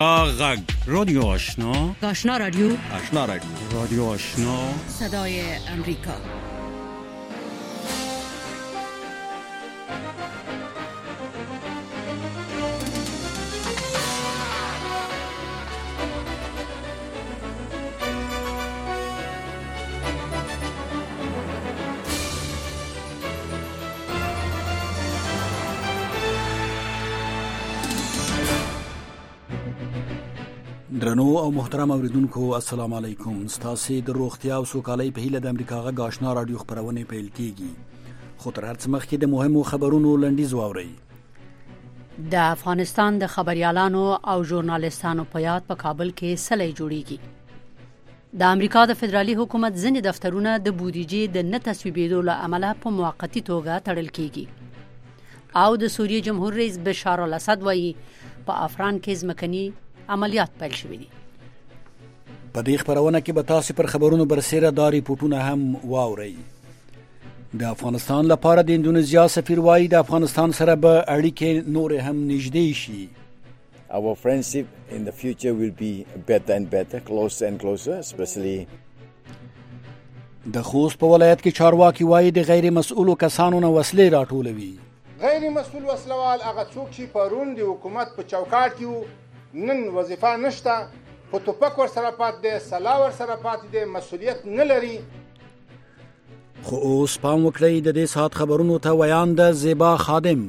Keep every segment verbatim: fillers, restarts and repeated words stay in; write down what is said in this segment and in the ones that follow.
غگ رادیو آشنا آشنا رادیو آشنا رادیو رادیو آشنا صدای امریکا. درنو او محترم اوریدونکو السلام علیکم. ستاسو د روغتیا او سوکالۍ په هیله د امریکا غږ آشنا رادیو خبرونه پیل کیږي. خو تر هر څه مخکې د مهمو خبرونو لنډیز واورئ. د افغانستان د خبريالانو او ژورنالستانو په یاد په کابل کې سلې جوړیږي. د امریکا د فدرالي حکومت ځینې دفترونه د بودیجې د نه تصویبېدو له امله په موقتی توګه تړل کیږي. او د سوریې جمهور رئیس بشار الاسد وایي په افغان کې ځمکني عملیات پیل شوي دي. په دې خبرونه کې به تاسو پر خبرونو برسېره دا ریپورتونه هم واورئ. د افغانستان لپاره د اندونیزیا سفیر وایي د افغانستان سره به اړیکې نور هم نږدې شي. Our friendship in the future will be better and better, closer and closer, especially. د خوست په ولایت کې چارواکي وایي د غیر مسؤلو کسانو نه وسلې راټولوي. غیر مسؤل وسلوال هغه څوک چې پرون د حکومت په چوکاټ کې نن وظیفه نشته، په توپک ور سره پات دي، سلا ور سره پات دي، مسؤلیت نه لري. خو اوس پام وکړئ د دې سات خبرونو ته ویان د زیبا خادم.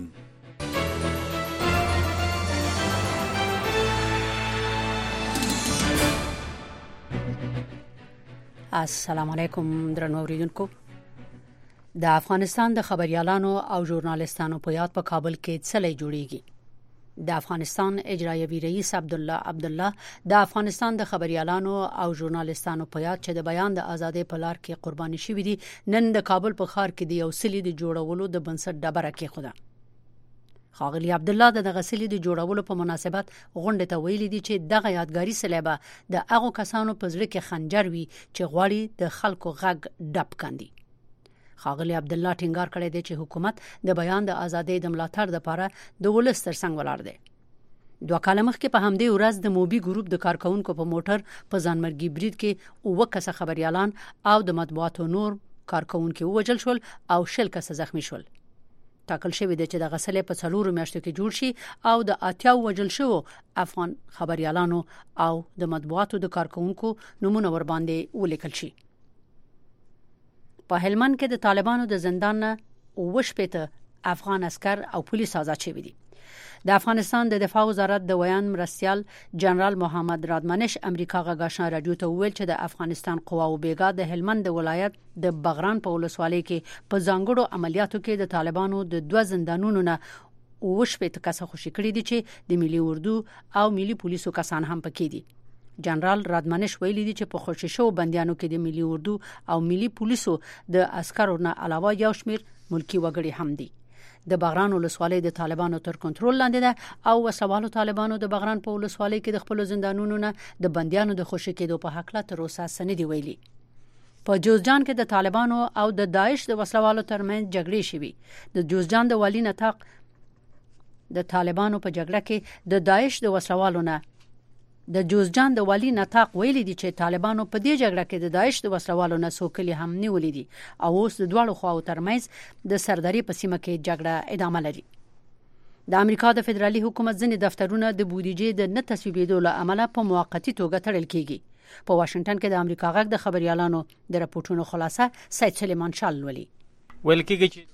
السلام علیکم درنو اوریدونکو. د افغانستان د خبريالانو او ژورنالستانو په یاد په کابل کې سلې جوړیږي. د افغانستان اجرایوي رئیس عبدالله عبدالله د افغانستان د خبريالانو او ژورنالستانو په یاد چې د بیان د ازادۍ په لار کې قرباني شوي دي، نن د کابل په ښار کې د یو سلي د جوړولو د بنسټ ډبره کېښوده. ښاغلي عبدالله د دغه سلي د جوړولو په مناسبت غونډې ته ویلي دي چې دغه یادګاري سلی به د هغو کسانو په زړه کې خنجر وي چې غواړي د خلکو غږ ډب کاندي. ښاغلي عبدالله ټینګار کړی دی چې حکومت د بیان د ازادۍ د ملاتړ لپاره د ولس ترڅنګ ولاړ دی. دوه کاله مخکې په همدې ورځ د موبي ګروپ د کارکونکو په موټر په ځانمرګي برید کې اووه کسه خبريالان او د مطبوعاتو نور کارکونکو ووژل شول او شل کسه زخمی شول. ټاکل شوی دی چې د غسلې په څلورو میاشتو کې جوړ شي او د اتیا وژل شو افغان خبريالانو او د مطبوعاتو د کارکونکو نمونه ور باندې ولیکل شي. په هلمند کې د طالبانو د زندان نه وشپېته افغان عسكر او پولیس آزاد شوي دي. د افغانستان د دفاع وزارت د ویان مرستیال جنرال محمد رادمنش امریکا غږ آشنا رادیو ته وویل چې د افغانستان قواو بیګا د هلمند ولایت د بغران په ولسوالۍ کې په ځانګړو عملیاتو کې د طالبانو د دوه زندانونو نه وشپېته کسه خوشي کړي دي چې د ملي اردو او ملي پولیسو کسان هم پکې دي. جنرال رادمنش ویلي دي چې په خوشي شو بنديانو کې د ملي اردو او ملي پولیسو د عسکرو نه علاوه یو شمیر ملکی وګړي هم دي. د بغران ولسوالۍ د طالبانو تر کنټرول لاندې ده او وسوالو طالبانو د بغران په ولسوالۍ کې د خپل زندانونو نه د بنديانو د خوشي کېدو په حق لا تر اوسه سندې ویلي. په جوزجان کې د طالبانو او د داعش د وسلوالو ترمنځ جګړې شوي. د جوزجان د والي نطاق د طالبانو په جګړه کې د داعش د وسلوالو نه د جوزجان د والي نطاق ویلي دي چې طالبانو په دې جګړه کې د داعش د وسلوالو نه سوکلي هم نیولې دي او اوس د دواړو خواو ترمنځ د سرداري په سیمه کې جګړه ادامه لري. د امریکا د فدرالي حکومت ځینې دفترونه د بودیجې د نه تصویبېدو له امله په موقتی توګه تړل کیږي. په واشنگټن کې د امریکا غږ د خبريالانو د راپورټونو خلاصه سید سلیمان شال ولي ویل کېږي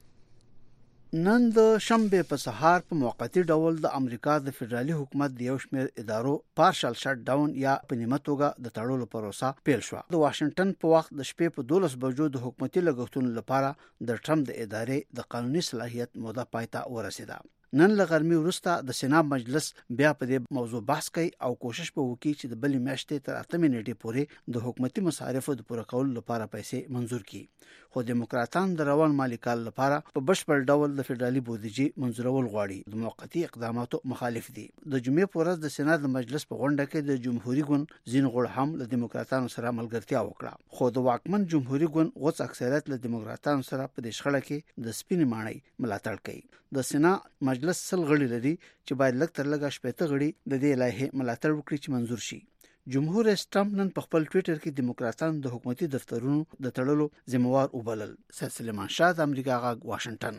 نن د شنبه په سهار په موقتی ډول د امریکا د فدرالي حکومت د یو شمېر ادارو پارشل شټ ډاون یا په نیمه توګه د تړلو پروسه پیل شو. د واشنگټن په وخت د شپې په دولس بجو د حکومتي لګښتونو لپاره د ټرمپ د ادارې د قانوني صلاحیت موده پای ته ورسیده. نن له غرمې وروسته د سېنات مجلس بیا په دې موضوع بحث کوي او کوشش به وکړي چې د بلې میاشتې تر اتمې نیټې پورې د حکومتي مصارفو د پوره کولو لپاره پیسې منظور کړي. خو دیموکراتان د روان مالي کال لپاره په بشپړ ډول د فدرالي بودیجې منظورول غواړي. د موقتی اقداماتو مخالف دي. د جمعې په ورځ د سېنات مجلس په غونډه کې د جمهوریت ګوند ځین غړو هم له دیموکراتانو سره ملګرتیا وکړه. خو د واکمن جمهوریت ګوند غوڅ اکثریت له دیموکراتانو سره په دې شخړه کې د سپینې ماڼۍ ملاتړ کوي. د سېنات مجلس مجلس سل غړي لري چې باید لږ تر لږه شپږ غړي د دې لایحې ملاتړ وکړي چې منزور شي. جمهور رئیس ټرمپ نن په خپل ټوئیټر کې دیموکراتانو د حکومتي دفترونو د تړلو ذمہوار وبلل. سید سلیمان شاه د امریکا غاګ واشنگټن.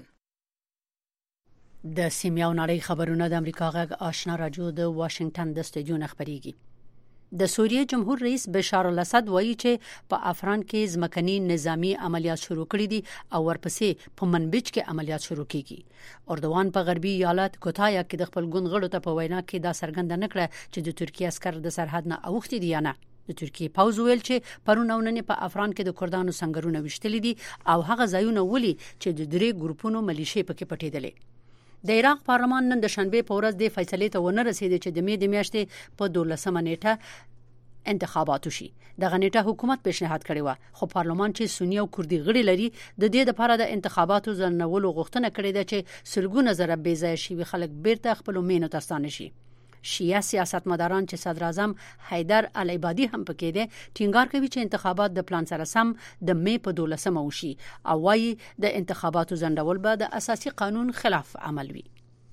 د سیمه او نړۍ خبرونه د امریکا غاګ آشنا رادیو د واشنگټن د استودیو خبريږي. د سوریې جمهور رئیس بشار الاسد وایي چې په افغان کې ځمکني نظامی عملیات شروع کړي دي او ورپسې په منبج کې عملیات شروع کیږي. اردوان په غربي ایالت کوتایا کې د خپل ګوند غړو ته په وینا کې دا څرګنده نکړه چې د ترکیه عسكر د سرحد نه اوختي دي یا نه. د ترکیه پوز ویل چې پرون او نن په افغان کې د کردانو سنگرونه وشتل دي او هغه ځایونه ولي چې د درې ګروپونو ملیشي پکې پټېدلې. د عراق پارلمان نن د شنبه په ورځ د فیصلې ته ونه رسیدي چې د می د میاشتې په دولسمه نیټه انتخابات وشي. د غنیټه حکومت پیشنهاد کړی و خو پارلمان چې سنی او کردي غړي لري د دې لپاره د انتخاباتو ځنولو غوښتنه کړې ده چې سلګونه زره بې ځای شي خلک بیرته خپل مینو ته ستانه شي. شیعه سیاستمداران چې صدر اعظم حیدر العبادي هم پکې دي ټینګار کوي چې انتخابات د پلان سره سم د می په دولسمه وشي او وايي د انتخاباتو ځنډول به د اساسي قانون خلاف عمل وي.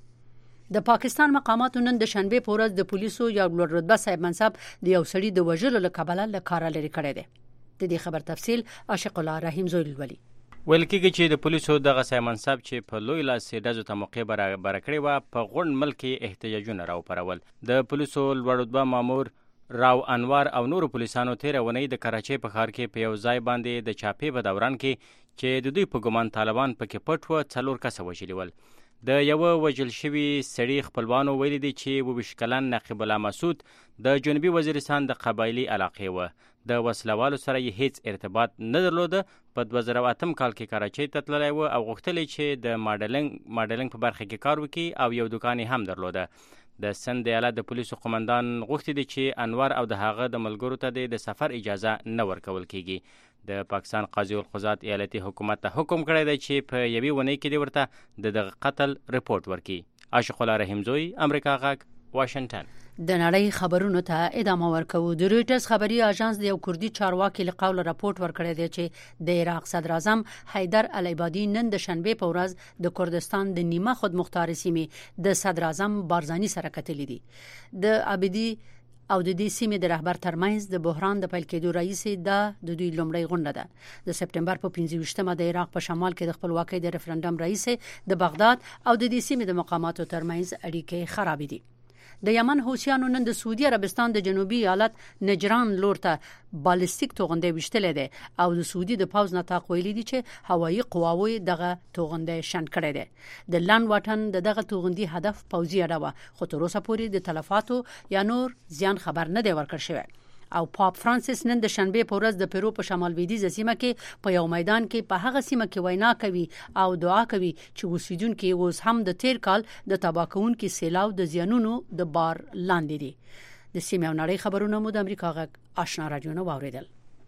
د پاکستان مقاماتو نن د شنبه په ورځ د پولیسو یو لوړ رتبه صاحب منصب د یو سړي د وژلو لکبله لکاره لري کړی دی. د دې خبر تفصیل عاشق الله رحیم زویل ولی ویل کېږي چې د پولیسو دغه صاحب منصب چې په لوی لاس ډزو ته موقع برابر کړې وه په غونډ ملک کې احتجاجونه راوپارول. د پولیسو لوړ رتبه مامور راو انوار او نورو پولیسانو تېره اونۍ د کراچۍ په ښار کې په یو ځای باندې د چاپې په دوران کې چې د دوی په ګمان طالبان پکې پټ وه څلور کسه وژلي ول. د یوه وژل شوي سړي خپلوانو ویلي دي چې اووه ویشت کلن نقیب الله مسعود د جنوبي وزیرستان د قبایلي علاقې وه. د وسلوالو سره یې هیڅ ارتباط نه درلوده. په دوه زره اتم کال کې کراچۍ ته تللی و او غوښتل چې د ماډلینګ ماډلینګ په برخه کې کار وکړي او یو دوکان هم درلوده. د سند ایالت د پولیسو قومندان غوښتي دي چې انور او د هغه د ملګرو ته د سفر اجازه نه ورکول کیږي. د پاکستان قاضي القضات ایالتي حکومت ته حکم کړی دی چې په یوې ونې کې دی ورته د دغه قتل رپورټ ورکړي. عاشق الله رحیم زوی امریکا غاګ واشنگټن. د نړۍ خبرونو ته ادامه ورکوو. د رويټرز خبري اژانس د یو کردي چارواکي له قوله راپورټ ورکړی دی چې د عراق صدر اعظم حیدر العبادي نن د شنبه په ورځ د کردستان د نیمه خود مختار سیمې د صدر اعظم بارزانی سره کتلې دي. د عبدي او د دې سیمې د رهبر ترمنځ د بحران د پیل کېدو رئیس د دوی لومړی غونډه ده. د سپټمبر په پنځه ویشتمه د عراق په شمال کې د خپلواکۍ د ریفرندم رئیس د بغداد او د دې سیمې د مقاماتو ترمنځ اړیکې خراب دي. د یمن حوثیانو نن د سعودي عربستان د جنوبي ایالت نجران لور ته بالستیک توغندې وشتلې ده او د سعودي د پاوز نتاق ویلي دي چې هوایي قواوی دغه توغندې شنډ کړې ده. د لان واټن د دغه توغندي هدف پوځي اډه و خو تر اوسه پورې د تلفاتو یا نور زیان خبر نه دی ورکړ شوی. او پاپ فرانسیس نن د شنبه په ورځ د پیرو په شمال لویدیځ سیمه کې په یو میدان کې په هغه سیمه کې وینا کوي او دعا کوي چې اوسیدونکو اوس هم د تیر کال د تباکونکو سیلاو د زیانونو د بار لاندې دي. د سیمه او نړۍ خبرونه مو د امریکا غږ آشنا رادیو نه واوریدل.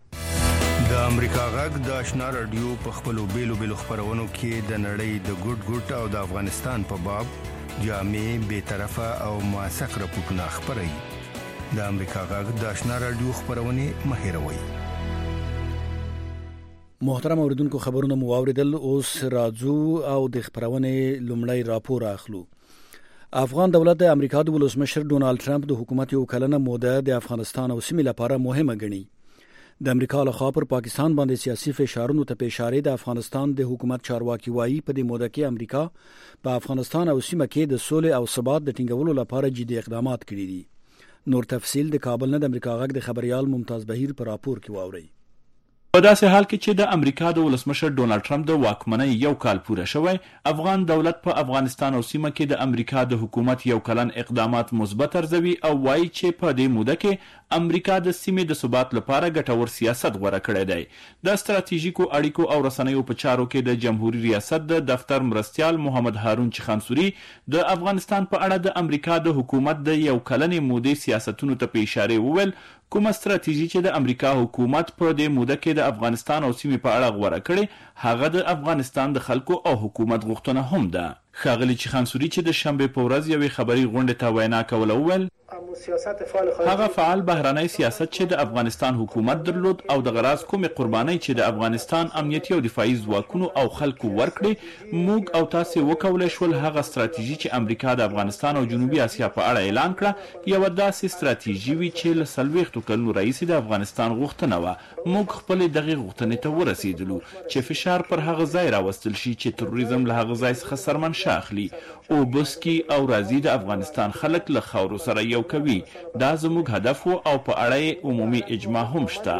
د امریکا غږ د آشنا رادیو په خپلو بیلو بیلو خبرونو کې د نړۍ د ګډ ګډ او د افغانستان په باب جامع به طرفه او موثق راپورټونه خبري. د امریکا غږ د آشنا رادیو خبرونه مهیروي. محترم اوریدونکو خبرونه مو واوریدل. اوس راځو او د خبرونه لومړی راپور اخلو. افغان دولت د امریکا د ولسمشر ډونالد ټرمپ د حکومت یو کلنه موده د افغانستان او سیمې لپاره مهمه ګڼي. د امریکا لخوا پر پاکستان باندې سیاسي فشارونو ته پیشاره د افغانستان د حکومت چارواکي وایي په دې موده کې امریکا په افغانستان او سیمه کې د سولې او ثبات د ټینګولو لپاره جدي اقدامات کړي دي. نور تفصیل د کابل نه د امریکا غږ د خبريال ممتاز بهیر پر راپور کې واوري. په داسې حال کې چې د امریکا د ولسمشر ډونالد ټرمپ د واکمنۍ یو کال پوره شوی، افغان دولت په افغانستان او سیمه کې د امریکا د حکومت یو کلن اقدامات مثبت ارزوي او وایي چې په دې موده کې امریکا د سیمې د ثبات لپاره ګټور سیاست غوړه کړی دی. د ستراتیژیکو اړیکو او رسنیو په چارو کې د جمهوریت ریاست د دفتر مرستیال محمد هارون چخانسوري د افغانستان په اړه د امریکا د حکومت د یو کلنې مودې سیاستونو ته په اشاره وویل کومه ستراتیژي چې د امریکا حکومت په دې موده کې د افغانستان او سیمې په اړه غوړه کړې هغه د افغانستان د خلکو او حکومت غوښتنه هم ده. ښاغلي چخانسوري چې د شنبه په ورځ یوې خبري غونډې ته وینا کوله وویل هغه فعال بهرنی سیاست چې د افغانستان حکومت درلود او د غراز کومې قربانۍ چې د افغانستان امنیتي او دفاعي ځواکونو او خلکو ورکړي موږ او تاسو وکولای شول هغه ستراتیژي چې امریکا د افغانستان او جنوبي اسیا په اړه اعلان کړه یو داسې ستراتیژي وي چې له څلوېښتو کلونو راهیسې د افغانستان غوښتنه وه موږ خپلې دغې غوښتنې ته ورسېدلو چې فشار پر هغه ځای راوستل شي چې تروریزم له هغه ځای څخه سرمنشا اخلي او بسکي او راځي د افغانستان خلک له خاورو سره یو کوي دا زموږ هدف و او په اړه عمومي اجماع هم شته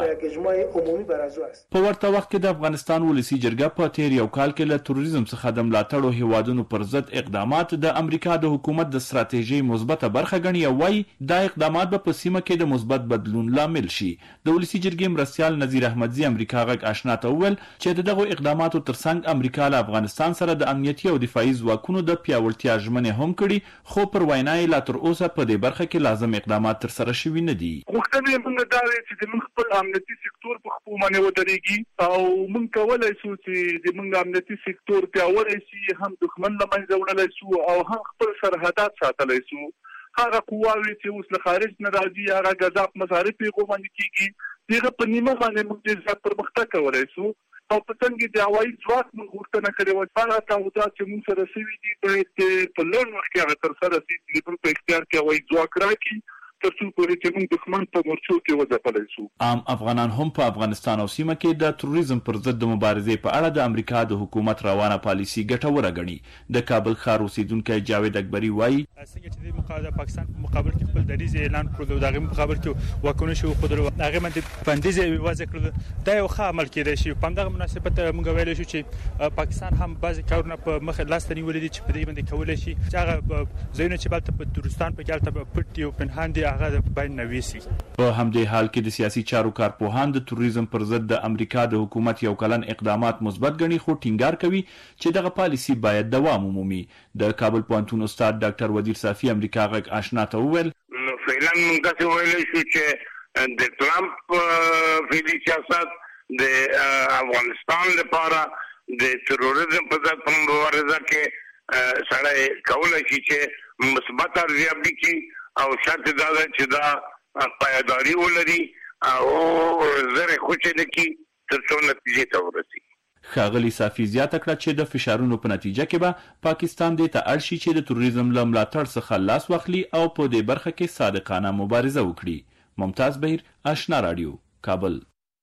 په ورته وخت کې د افغانستان ولسی جرګه په تیر یو کال کې له تروریزم څخه د ملاتړو هیوادونو پر ضد اقدامات د امریکا د حکومت د ستراتیژي مثبته برخه ګڼي او وايي دا اقدامات به په سیمه کې د مثبت بدلون لامل شي د ولسی جرګې مرستیال نذیر احمدزي امریکا غږ آشنا ته وویل چې دغه اقداماتو ترڅنګ امریکا له افغانستان سره د امنیتي او دفاعي ځواکونو د پیاوړتیا ژمنې هم کړي خو پر وینا یې لا تر اوسه په دې برخه کې لازم اقدامات تر سره شوي نه دي غوښتنې موږ دا وی چې موږ خپل امنیتي سکتور په خپل باندې ودرېږي او موږ کولای شو چې د موږ امنیتي سکتور پیاوړی شي هم دښمن له منځه وړلی شو او هم خپل سرحدات ساتلی شو هغه قواوې چې اوس له خارج نه راځي هغه غذا په مصارف یې باندې کېږي دغه په نیمه باندې موږ ډېر زیات پرمختګ کولی شو او په څنګه د هوایي ځواک موږ غوښتنه کړې وه هغه تعهدات چې موږ سره شوي دي باید په لنډ وخت کې هغه ترسره شي چې د په اختیار کې هوایي ځواک راکړي تر څو پورې چې موږ دښمن په مورچو کې وځپلی شو عام افغانان هم په افغانستان او سیمه کې د تروریزم پر ضد د مبارزې په اړه د امریکا د حکومت روانه پالیسي ګټوره ګڼي د کابل ښار اوسیدونکی جاوید اکبري وایي څنګه چې د پاکستان په مقابل کې خپل دریځ اعلان کړو د هغې مقابل کې واکونه شو خو د هغې باندې بندیز وضع کړو دا یو ښه عمل کېدی شي په همدغه مناسبت موږ ویلی شو چې پاکستان هم بعضې کارونه په مخ لاسته نیولي دي چې په دې باندې کولی شي چې هغه ځایونه چې هلته په تورستان په کې هلته پټ دي او پنهان دي هغه باید نویسي په همدې حال کې د سیاسي چارو کارپوهان د تروریزم پر ضد د امریکا د حکومت یو کلن اقدامات مثبت ګڼي خو ټینګار کوي چې دغه پالیسي باید دوام ومومي د کابل پوهنتون استاد ډاکټر ودیر صافي امریکا غږ آشنا ته وویل نو فعلا موږ داسې ویلی شو چې د ټرمپ فعلي سیاست د افغانستان لپاره د تروریزم په ضد په مبارزه کې سړی کولی شي چې مثبت ارزیابي کړي او شرط دا ده چې دا پایداري ولري او زر خوشې نه کړي تر څو نتیجې ته ورسي ښاغلي صافي زیاته کړه چې د فشارونو په نتیجه کې به پاکستان دې ته اړ شي چې د تروریزم له ملاتړ څخه لاس واخلي او په دې برخه کې صادقانه مبارزه وکړي ممتاز بهیر آشنا رادیو کابل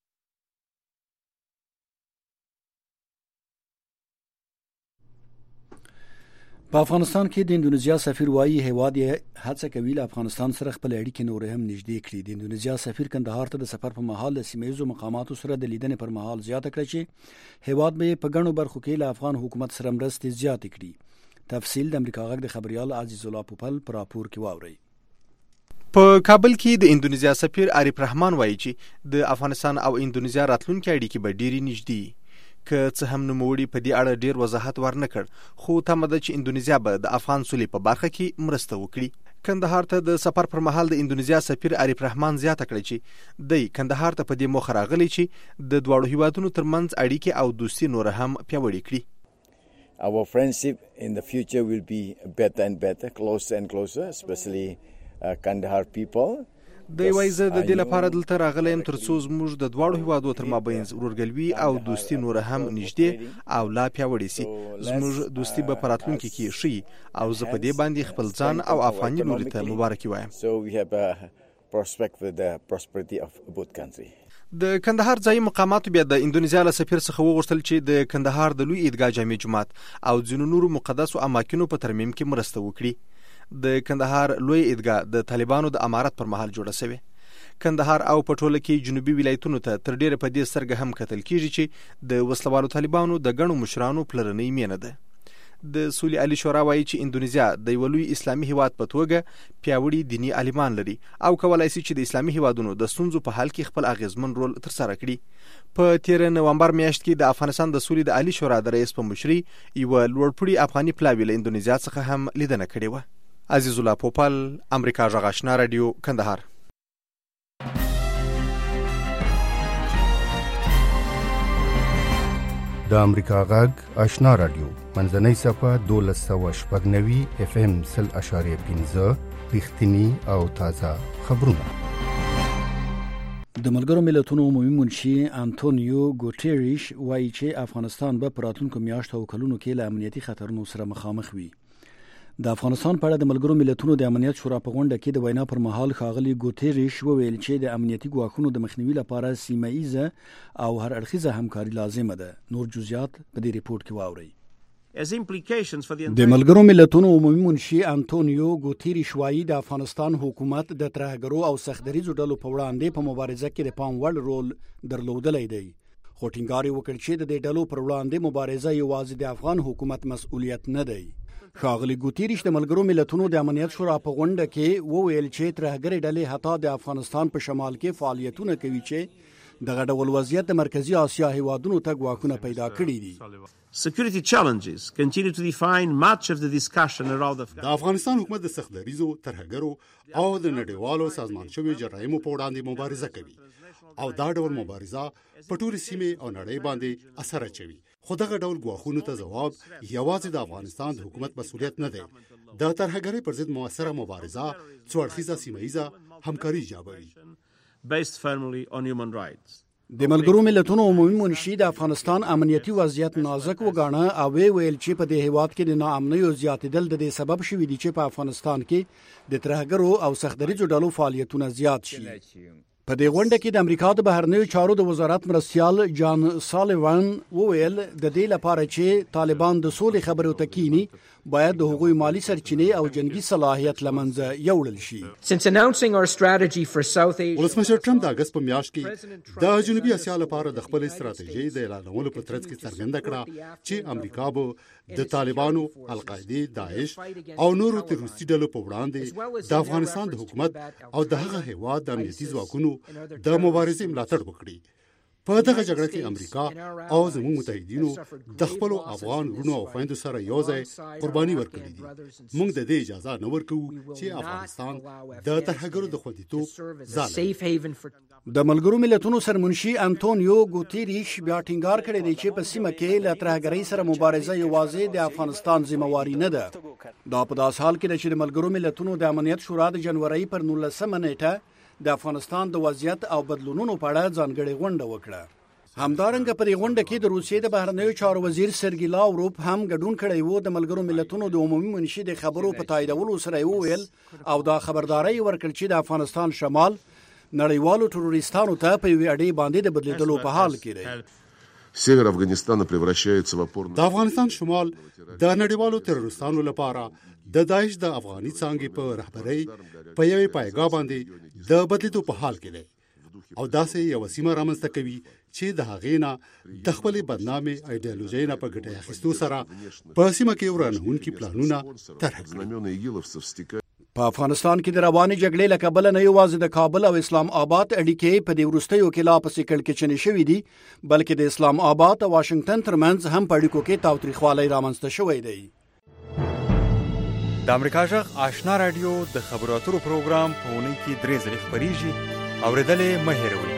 په افغانستان کې د اندونیزیا سفیر وایي هیواد یې هڅه کوي له افغانستان سره خپل اړیکې نور هم نږدې کړي د اندونیزیا سفیر کندهار ته د سفر په مهال د سیمه‌ییزو مقاماتو سره د لیدنې پر مهال زیاته کړه چې هیواد به په ګڼو برخو کې له افغان حکومت سره مرستې زیاتې کړي تفصیل د امریکا غږ د خبريال عزیز الله پوپل پر راپور کې واوري په کابل کې د اندونیزیا سفیر عارف رحمان وایي چې د افغانستان او اندونیزیا راتلونکي اړیکې به ډېرې نږدې که څه هم نوموړي په دې اړه ډیر وضاحت ورنکړ خو تمه ده چې اندونیزیا به د افغان سولې په برخه کې مرسته وکړي کندهار ته د سفر پر مهال د اندونیزیا سفیر عارف رحمان زیاته کړې چې د کندهار ته په دې موخه راغلی چې د دواړو هیوادونو ترمنځ اړیکې او دوستي نور هم پیاوړې کړي Our friendship in the future will be better and better, closer and closer, especially uh, Kandahar people. د یوه زه د دې لپاره دلته راغلی یم تر څو زموږ د دواړو هیوادو تر مابینځ ورورګلوي او دوستي نور هم نږدې او لا پیاوړې سي زموږ دوستي به په راتلونکي کې ښي او زه په دې باندې خپل ځان او افغاني لوري ته مبارکي وایم So we have a prospect for the prosperity of both countries. د کندهار ځایي مقاماتو بیا د اندونیزیا له سفیر څخه وغوښتل چې د کندهار د لوی عیدګاه جامع جومات او ځینو نورو مقدسو اماکنو په ترمیم کې مرسته وکړي د کندهار لوی عیدګاه د طالبانو د امارت پر مهال جوړه شوې کندهار او پټوله کې جنوبي ولایتونو ته تر ډیره په دې سترګه هم کتل کیږي چې د وسلوالو طالبانو د ګڼو مشرانو پلرنۍ مینه ده د سولې علي شورا وایي چې اندونیزیا د یو لوی اسلامي هیواد په توګه پیاوړي دینی عالمان لري او کولای شي چې د اسلامي هیوادونو د ستونزو په حل کې خپل اغیزمن رول ترسره کړي په تیر نومبر میاشت کې د افغانستان د سولې د علي شورا د رئیس په مشرۍ یو لوړپوړي افغاني پلاوی له اندونیزیا څخه هم لیدنه کړې وه عزیز الله پوپل امریکا غږ آشنا رادیو کندهار د امریکا غږ آشنا رادیو منځنۍ صفه دولس سوه شپږ نوي اف ام سل اشاریه پنځه رښتینی او تازه خبرونه. د ملګرو ملتونو عمومي منشي انټونیو ګوټيریش وایي چې افغانستان به په راتلونکو میاشتو او کلونو کې له امنیتي خطرونو سره مخامخ وي. د افغانستان په اړه د ملګرو ملتونو د امنیت شورا په غونډه کې د وینا پر مهال ښاغلي ګوټيریش وویل چې د امنیتي ګواښونو د مخنیوي لپاره سیمه ایزه او هر اړخیزه همکاري لازمه ده. نور جزئیات په دې ریپورت کې واورئ. د ملګرو ملتونو عمومي منشي انټونیو ګوټيریش وایي د افغانستان حکومت د ترهګرو او سختدریزو ډلو په وړاندې په مبارزه کې د پام وړ رول درلودلی دی. خو ټینګار یې وکړ چې د دې ډلو پر وړاندې مبارزه یوازې د افغان حکومت مسؤلیت نه دی. ښاغلي ګوټيریش د ملګرو ملتونو د امنیت شورا په غونډه کې وویل چې ترهګرې ډلې حتی د افغانستان په شمال کې فعالیتونه کوي چې دغه ډول وضعیت د مرکزی اسیا هیوادونو ته ګواښونه پیدا کړي دي. Security challenges continue to define much of the discussion around the د افغانستان حکومت د سختدریزو ترهګرو او د نړیوالو سازمان شویو جرایمو په وړاندې مبارزه کوي او دا ډول مبارزه په ټولې سیمې او نړۍ باندې اثر اچوي. خو دغه ډول ګواښونو ته ځواب یوازې د افغانستان د حکومت مسؤلیت نه دی. د ترهګرۍ پر ضد موثره مبارزه څو اړخیزه سیمه ایزه همکاري ایجابوي. based firmly on human rights. د ملګرو ملتونو عمومي منشي د افغانستان امنیتي وضعیت نازک وګاڼه او ویل چې په دې هیواد کې د ناامنیو زیاتېدل د دې سبب شوي دي چې په افغانستان کې د ترهګرو او سختدریزو ډلو فعالیتونه زیات شي. په دې غونډه کې د امریکا د بهرنیو چارو د وزارت مرستیال جان سالیوان وویل د دې لپاره چې طالبان د سولې خبرو ته کینی باید د هغوی مالی سرچینې او جنگي صلاحیت لمنځه یوړل شي. Since announcing our strategy for South Asia, ولسمشر ټرمپ د اگست په میاشت کې د جنوبي اسیا لپاره د خپل استراتیژي د اعلانولو په ترڅ کې څرګنده کړه چې امریکا به د طالبانو، القاعده، داعش او نورو تروریستي ډلو په وړاندې د افغانستان د حکومت او د هغه هیواد د امنیتي ځواکونو د مبارزې ملاتړ وکړي. په دغه جګړه کې امریکا او زموږ متحدینو د خپل افغان ورونو او خويندو سره یو ځای قرباني ورکړې دي. موږ د دې اجازه نه ورکوو چې افغانستان د ترهګرو د خوندیتوب ځای. د ملګرو ملتونو سرمنشي انټونیو ګوټيریش بیا ټینګار کړی دی چې په سیمه کې له ترهګرۍ سره مبارزه یوازې د افغانستان ذمہواری نه ده. دا په داس حال کې ده چې د ملګرو ملتونو د امنیت شورا د جنوري پر نولسمه نیټه د افغانستان د وضعیت او بدلونونو په اړه ځانګړې غونډه وکړه. همدارنګه په دې غونډه کې د روسیې د بهرنیو چارو وزیر سرګی لاوروف هم ګډون کړی وو. د ملګرو ملتونو د عمومي منشي د خبرو په تاییدولو سره وویل او دا خبرداري ورکړ چې د افغانستان شمال نړیوالو تروریستانو ته په یوې اډې باندې د بدلیدلو په حال کې دی. Север Афганистана превращается в опорную. د افغانستان شمال د نړیوالو تروریستانو لپاره د داعش د افغاني څانګې په رهبرۍ په یوې پایګاه باندې د بدلیدو په حال کې دی او داسې یو سیمه رامنځته کوي چې د هغې نه د خپلې بدنامې ایډیالوژۍ نه په ګټه اخیستو سره په سیمه کې ورانوونکي پلانونه طرح کړي. په افغانستان کې د روانې جګړې له کبله نه یوازې د کابل او اسلام آباد اړیکې په دې وروستیو کې لا پسې کړکېچنې شوې دي بلکې د اسلام آباد او واشنگټن ترمنځ هم په اړیکو کې تاوتریخوالی رامنځته شوی دی. د امریکا غږ آشنا رادیو د خبرو اترو پروګرام په اونۍ کې درې ځلې خپریږي. اورېدلې مه هېروئ.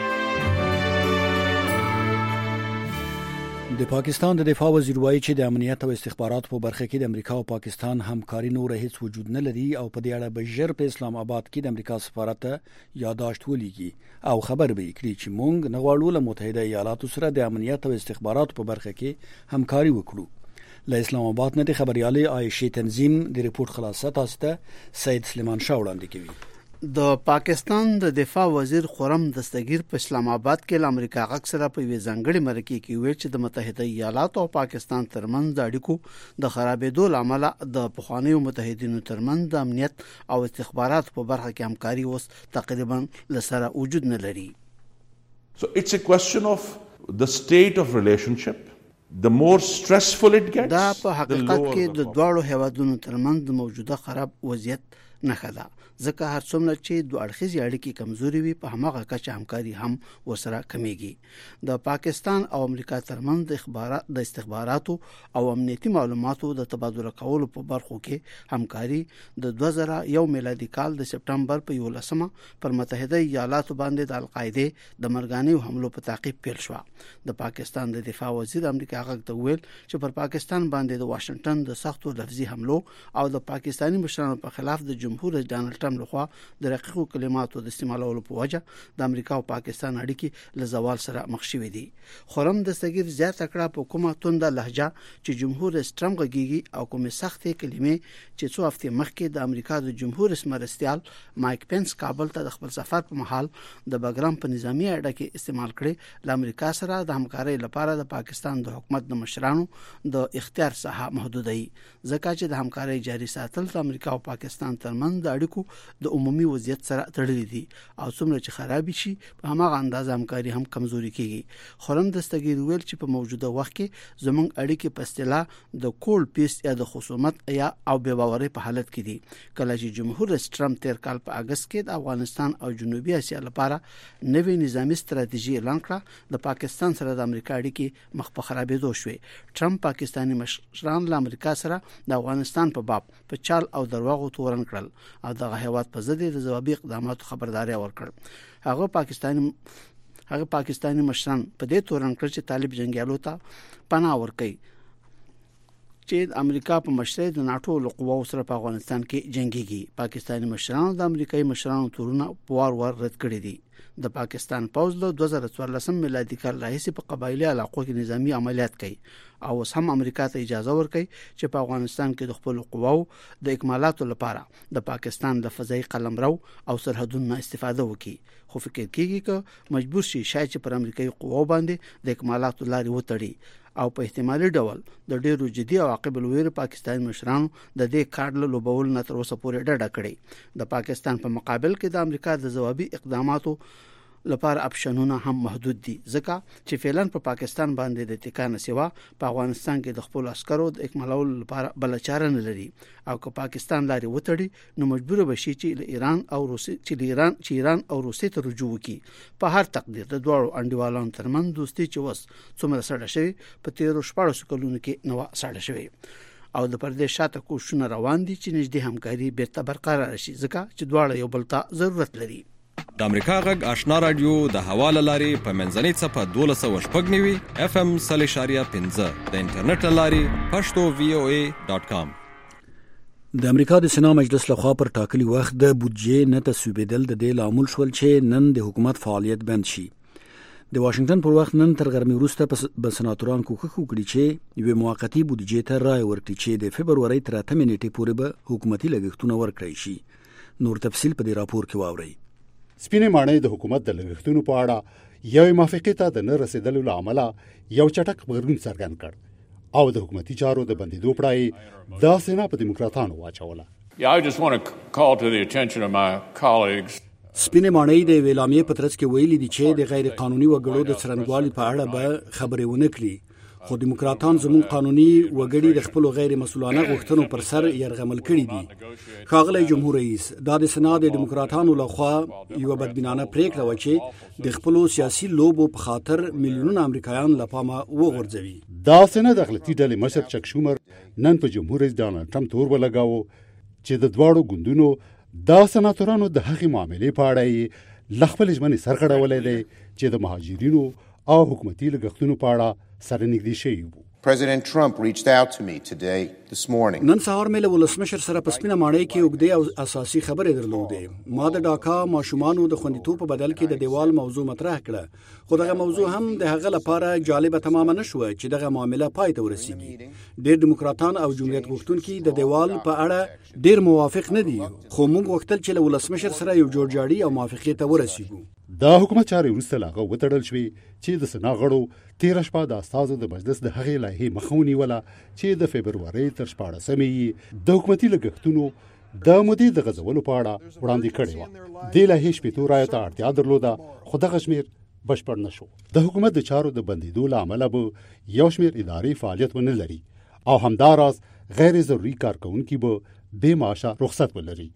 د پاکستان د دفاع وزیر وایي چې د امنیت او استخباراتو په برخه کې د امریکا او پاکستان همکاري نور هیڅ وجود نه لري او په دې اړه به ژر په اسلام آباد کې د امریکا سفارت ته یادداشت ولیږي او خبر به کړي چې موږ نه غواړو له متحده ایالاتو سره د امنیت او استخباراتو په برخه کې همکاري وکړو. له اسلام آباد نه د خبريالي عائشې تنظیم د ریپورت خلاصه تاسو ته سید سلیمان شاه وړاندې کوي. د پاکستان د دفاع وزیر خرم دستگیر په اسلام آباد کې له امریکا غږ سره په وی ځانګړي مرکه کې ویل چې د متحده ایالاتو او پاکستان ترمنځ د اړیکو د خرابېدو لامل د پخوانیو متحدینو ترمنځ د امنیت او استخبارات په برخه کې همکاري اوس تقریبا لسره وجود نه لري. So it's a question of the state of relationship. The more stressful it gets, دا په حقیقت کې د دواړو هیوادونو ترمنځ د موجوده خراب وضعیت نه ده، ځکه هر څومره چې دوه اړخیزې اړیکې کمزوري وي په هماغه کچه همکاري هم ورسره کمیږي. د پاکستان او امریکا ترمنځ د اخبارات د استخباراتو او امنیتي معلوماتو د تبادله کولو په برخو کې همکاري د دوه زره یو میلادي کال د سپټمبر په یولسمه پر متحده ایالاتو باندې د القاعده د مرګاني حملو په تعقیب پیل شو. د پاکستان د دفاع وزیر امریکا غږ ته ویل چې پر پاکستان باندې د واشنگټن د سختو لفظي حملو او د پاکستاني مشرانو په خلاف د جمهور رئیس ډانلډ ټرمپ لخوا د رقیقو کلماتو د استعمالولو په وجه د امریکا او پاکستان اړیکې له زوال سره مخ شوې دي. خورم دستګیر زیاته کړه په کومه تونده لهجه چې جمهور رئیس ټرمپ غږیږي او کومه سختې کلمې چې څو هفته مخکې د امریکا د جمهور رئیس مرستيال مایک پنس کابل ته د خپل سفر په مهال د بګرام په نظامی اړه کې استعمال کړي. د امریکا سره د همکارۍ لپاره د پاکستان د حکومت د مشرانو د اختیار ساحه محدودي، ځکه چې د همکارۍ جاري ساتل د امریکا او پاکستان ترمنځ د اړیکو د عمومي وضعیت سره تړلي دي او څومره چې خراب شي په هماغه اندازه همکاري هم کمزوري کیږي. خورم دستګیر ویل چې په موجوده وخت کې زموږ اړیکې په اصطلاح د کولډ پیس یا د خصومت یا او بې باورۍ په حالت کې دي. کله چې جمهور رئیس ټرمپ تیر کال په اگست کې د افغانستان او جنوبي اسیا لپاره نوې نظامی ستراتیژي اعلان کړه، د پاکستان سره د امریکا اړیکې مخ په خرابېدو شوې. ټرمپ پاکستاني مشران له امریکا سره د افغانستان په باب په چال او درواغو تورن کړل او د هیواد په ضد د ځوابي اقداماتو خبرداري ورکړ. هغه پاکستاني هغه پاکستاني مشران په دې تورن کړ چې طالب جنگیالو ته پناه ورکړي چې د امریکا په مشرۍ د ناتو له قواو سره په افغانستان کې جنگيږي. پاکستاني مشران د امریکایي مشرانو تورونه پوار ور رد کړی دي. د پاکستان پوز له دوه زره څوارلسم میلادي کال راهیسې په قبایلی علاقو کې نظامی عملیات کوي او اوس هم امریکا ته اجازه ورکوي چې په افغانستان کې د خپل قواو د اکمالاتو لپاره د پاکستان د فضایي قلمرو او سرحدونو استفاده وکړي. خو فکر کیږي چې مجبور شي شاید چې پر امریکایي قواو باندې د اکمالاتو لاري وتړي او په احتمالي ډول د ډیرو جدي عواقب لویر پاکستاني مشرانو د دې کارت له لوبول نه تر اوسه پورې ډډه کړې. د پاکستان په مقابل کې د امریکا د ځوابي اقداماتو لپاره اپشنونه هم محدود دي، ځکه چې فعلا په پا پاکستان باندې د ټکانه سیوا په افغانستان کې د خپل عسکرو د اکمالولو لپاره بل چاره نه لري او که پاکستان لاري وتړي نو مجبور بشي چې ایران او روسي چې ایران چې ایران او روسي ته رجوع وکړي. په هر تقدیر د دوه انډیوالانو ترمنځ دوستي چې وس څومره سړه شوی په تیرو شپږ کلونو کې نو سړه شوی او د پردې شاته کوشونه روان دي چې نږدې همکاري بیرته برقرار شي، ځکه چې دواړه یو بل ته ضرورت لري. د امریکا غږ آشنا رادیو د حواله لاري په منځنۍ صفه دولس سوه شپږ نوي اف ام صلی شاریه پنځه د انټرنیټ لاري پښتو وی او ای ډاټ کام. د امریکا د سنا مجلس لخوا پر ټاکلي وخت د بودجې نه تصویبېدل د دې لامل شول چې نن د حکومت فعالیت بند شي. د واشنگټن پر وخت نن تر غرمې وروسته به سناتوران کوښښ وکړي چې یوه موقتی بودجې ته رائے ورکړي چې د فبرورۍ تر اتمې نیټې پورې به حکومتي لګښتونه ورکړي شي. نور تفصیل په دې راپور کې واورئ. سپینې ماڼۍ د حکومت د لګښتونو په اړه یو موافقې ته د نه رسیدلو له امله یو چټک غبرګون څرګند کړ او د حکومتي چارو د بندیدو پړای د سینا په دیموکراتانو واچوله. Yeah, I just want to call to the attention of my colleagues. سپینې ماڼۍ د ویلامې په ترڅ کې ویلي دي چې د غیر قانوني وګړو د څرنګوالي په اړه به خبرې ونه کړي، خو دیموکراتان زموږ قانوني وګړي د خپل غیر مسؤلانه غوښتنو پر سر يرغمل کړي دي. ښاغلی جمهور رئیس، دا د سنا د دیموکراتانو لخوا یو بدبینانه پریکړه و چې د خپل سیاسي لوبو په خاطر میلیونونه امریکایان له پامه وغورځوي. دا سنا د غلطي ډلې مشر چک شومر نن په جمهور رئیس ډانلډ ټرمپ تور ولګاوه چې د دواړو ګوندونو دا سناتورانو د هغې معاملې په اړه لخپل ژمنې سرغړولې دي چې د مهاجرینو او حکومتي لګښتونو په اړه سره نږدې شوي وو. President Trump reached out to me today, this morning. نن سهار مې له ولسمشر سره په سپینه ماڼۍ کې اوږدې او اساسي خبرې درلودې. ما د ډاکا ماشومانو د خوندیتوب په بدل کې د دیوال موضوع مطرح کړه، خو دغه موضوع هم د هغه لپاره جالبه تماما نه شوه چې دغه معامله پای ته ورسیږي. ډېر دیموکراتان او جمهوریت غوښتونکي د دیوال په اړه ډېر موافق نه دي، خو موږ غوښتل چې له ولسمشر سره یو جوړجاړي او موافقې ته ورسیږو. دا حکومت چارې وروسته لاغه وتړل شوې چې د سنا غړو تیر شپه د استازو د مجلس د هغې لایحې مخه ونیوله چې د فبرورۍ تر شپاړسمې د حکومتي لګښتونو د مودې د غځولو په اړه وړاندې کړې وه. دې لایحې شپېتو رایو ته اړتیا درلوده، خو دغه شمېر بشپړ نه شو. د حکومت د چارو د بندېدو له امله به یو شمېر ادارې فعالیت ونه لري او همداراز غیر ضروري کارکونکي به بې معاشه رخصت ولري.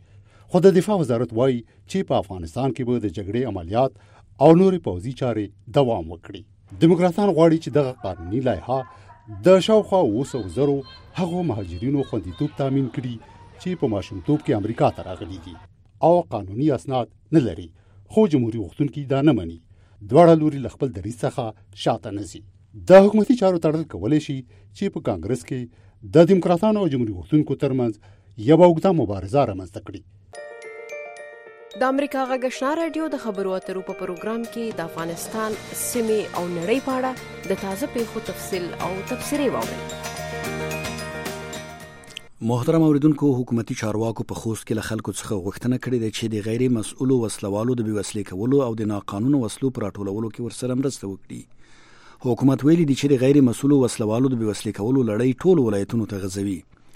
خو د دفاع وزارت وایي چې په افغانستان کې به د جګړې عملیات او نورې پوځي چارې دوام وکړي. دیموکراتان غواړي چې دغه قانوني لایحه د شاوخوا اوه سوه زرو هغو مهاجرینو خوندیتوب تامین کړي چې په ماشومتوب کې امریکا ته راغلي دي او قانوني اسناد نه لري، خو جمهوریت غوښتونکي دا نه مني. دواړه لوري له خپل دریځ څخه شاته نه ځي. د حکومتي چارو تړل کولی شي چې په کانګرس کې د دیموکراتانو او جمهوریت غوښتونکو ترمنځ یوه اوږده مبارزه رامنځته کړي. د امریکا غږ آشنا رادیو د خبرو اترو په پروګرام کې د افغانستان سیمې او نړۍ په اړه د تازه پیښو تفصیل او تبصرې واورئ. محترم اوریدونکو، حکومتي چارواکو په خوست کې له خلکو څخه غوښتنه کړې ده چې د غیر مسؤلو وسلوالو د بېوسلې کولو او د ناقانونه وسلو پر راټولولو کې ورسره مرسته وکړي. حکومت ویلي دی چې د غیر مسؤلو وسلوالو د بېوسلې کولو لړۍ ټول ولایتونو ته غځوي.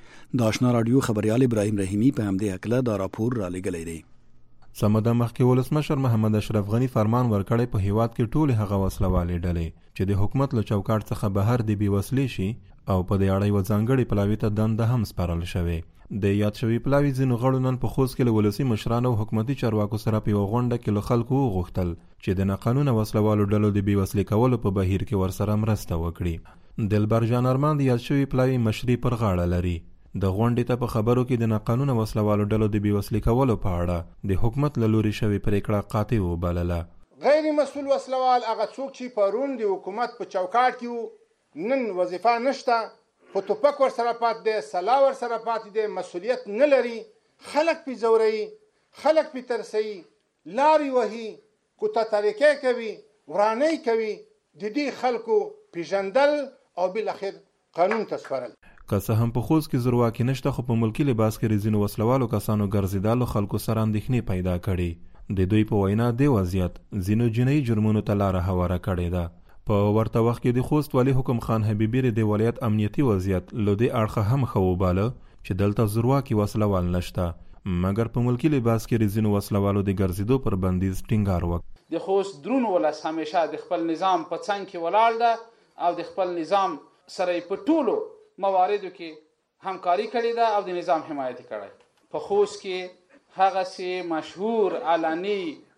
د آشنا رادیو خبريال ابراهیم رحیمي په همدې هکله دا راپور را لېږلی دی. سمده مخکې ولسمشر محمد اشرف غنی فرمان ورکړی په هیواد کې ټول هغه وسلوالې ډلې چې د حکومت له چوکاټ څخه بهر دی بېوسلې شي او په دې اړه یوه ځانګړې پلاوي ته دنده هم سپارل شوې. د یاد شوي پلاوي ځینو غړو نن په خوست کې له ولسي مشرانو او حکومتي چارواکو سره په یوه غونډه کې له خلکو وغوښتل چې د ناقانونه وسلوالو ډلو د بېوسلې کولو په بهیر کې ورسره مرسته وکړي. دلبر جان ارمان د یاد شوي پلاوي مشري پر غاړه لري. د غونډې ته په خبرو کې د ناقانونه وسلوالو ډلو د بېوسلې کولو په اړه د حکومت له لوري شوې پرېکړه قاطع وبلله. غیر مسؤل وسلوال هغه څوک چې پرون د حکومت په چوکاټ کې نن وظیفه نشته، په توپک ورسره پاتې دی، سلا ورسره پاتې دی، مسؤلیت نه لري، خلک پې ځوروي، خلک پې ترسوي، لارې وهي، کوته طریقې کوي، ورانۍ کوي. د دې خلکو پیژندل او بالاخر قانون ته سپارل. که څه هم په خوست کې زورواکي نشته، خو په ملکي لباس کې ځینو وسلوالو کسانو ګرځېدلو خلکو سره اندېښنې پیدا کړي. د دوی په وینا دې وضعیت ځینو جنایي جرمونو ته لاره هواره کړې ده. په ورته وخت کې د خوست والي حکم خان حبیبي د ولایت امنیتي وضعیت له دې اړخه هم ښه وباله چې دلته زورواکي وسلوال نشته، مګر په ملکي لباس کې ځینو وسلوالو د ګرځېدو پر بندیز ټینګار وکړ. د خوست درون ولس همیشه د خپل نظام په څنګ کې ولاړ ده او د خپل نظام سره په ټولو مواردو کې همکاري کړې ده او د نظام حمایت کړی. په خوست کې هغسې مشهور علني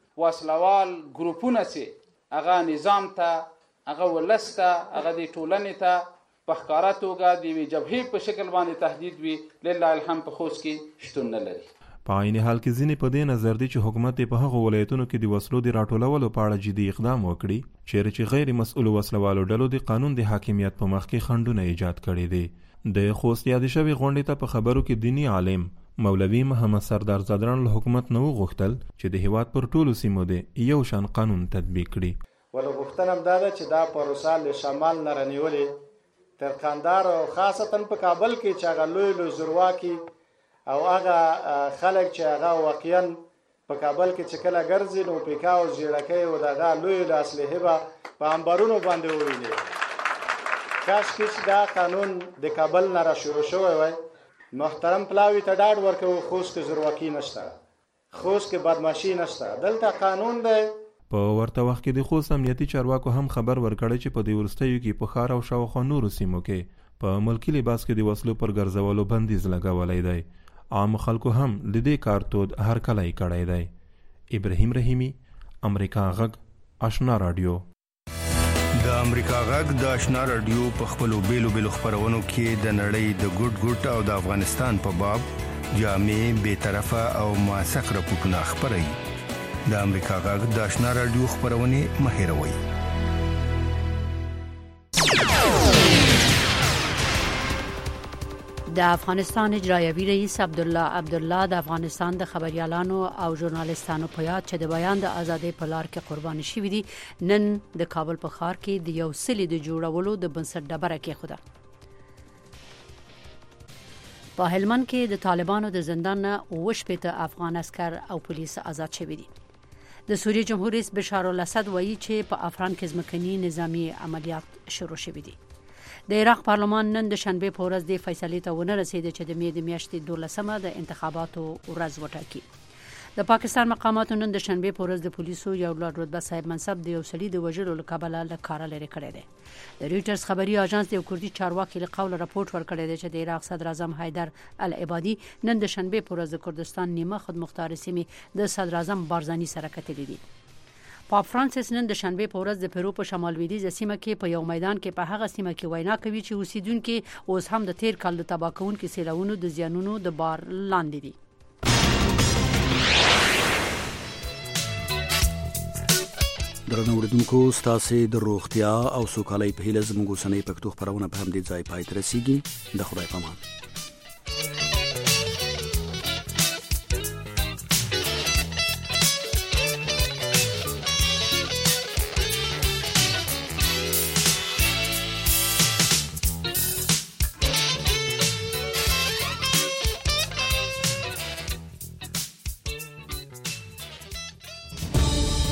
وسلوال ګروپونه چې هغه نظام ته، هغه ولس ته، هغه د ټولنې ته په ښکاره توګه د یوې جبهې په شکل باندې تهدید وي، لله الحمد په خوست کې شتون نه لري. په عین حال کې ځینې په دې نظر دي چې حکومت په هغو ولایتونو کې د وسلو د راټولولو په اړه جدي اقدام وکړي چیرې چې غیر مسؤلو وسلوالو ډلو د قانون د حاکمیت په مخ کې خنډونه ایجاد کړي دي. د خوست یادې شوې غونډې ته په خبرو کې دیني عالم مولوي محمد سردار زادران له حکومت نه وغوښتل چې د هیواد پر ټولو سیمو د یو شان قانون تطبیق کړي. ولې غوښتنه هم دا ده چې دا پروسه له شمال نه رانیولې تر قندهار او خاصتا په کابل کې چې هغه لوی لوی زورواکي او هغه خلک چې هغه واقعا په کابل کې چې کله ګرځي نو پیکا او زیړکۍ او دغه لوی لوی اسلحې به په انبارونو باندې وویني. کاشکې چې دا قانون د کابل نه را شروع شوی وای. محترم پلاوي ته ډاډ ورکوو خوست کې زورواکي نشته، خوست کې بدمعشي نشته، دلته قانون دی. په ورته وخت کې د خوست امنیتي چارواکو هم خبر ورکړی چې په دې وروستیو کې په ښار او شاوخوا نورو سیمو کې په ملکي لباس کې د وسلو پر ګرځولو بندیز لګولی دی. عام خلکو هم د دې کار تود هرکلی کړی دی. ابراهیم رحیمي، امریکا غږ آشنا رادیو. د امریکا غږ د آشنا رادیو په خپلو بیلو بیلو خپرونو کې د نړۍ د ګوټ ګوټ او د افغانستان په باب جامع، بېطرفه او موثق راپورټونه خپروي. د امریکا غږ د آشنا رادیو خپرونې مه هېروئ. د افغانستان اجرایوي رئیس عبدالله عبدالله د افغانستان د خبريالانو او ژورنالستانو په یاد چې د بیان د ازادۍ په لار کې قرباني شوي دي، نن د کابل په ښار کې د یو سلي د جوړولو د بنسټ ډبره کېښوده. په هلمند کې د طالبانو د زندان نه اوه شپېته افغان عسکر او پولیس آزاد شوي دي. د سوریې جمهور رئیس بشار الاسد وایي چې په افغان کې ځمکني نظامي عملیات شروع شوي دي. د عراق پارلمان نن د شنبې په ورځ د فیصلې ته ونه رسېده چې د مې د میاشتې دولسمه د انتخاباتو ورځ وټاکي. د پاکستان مقاماتو نن د شنبه په ورځ د پولیسو یو لوړ رتبه صاحب منصب د یو سړي د وژلو له کبله له کاره لرې کړی دی. د رویټرز خبري اژانس د یو کردي چارواکي له قوله راپورټ ورکړی دی چې د عراق صدر اعظم حیدر العبادي نن د شنبه په ورځ د کردستان نیمه خودمختار سیمې د صدر اعظم بارزاني سره کتلي دي. پاپ فرانسیس نن د شنبه په ورځ د پیرو په شمال لویدیځ سیمه کې په یو میدان کې په هغه سیمه کې وینا کوي چې اوسیدونکو اوس هم د تیر کال د تباکونکو سیلاونو د زیانونو د بار لاندې دي. درنو اوریدونکو ستاسو د روغتیا او سوکالۍ په هیله زموږ اوسنۍ پښتو خبرونه په همدې ځای پای ته رسیږي. د خدای پامان.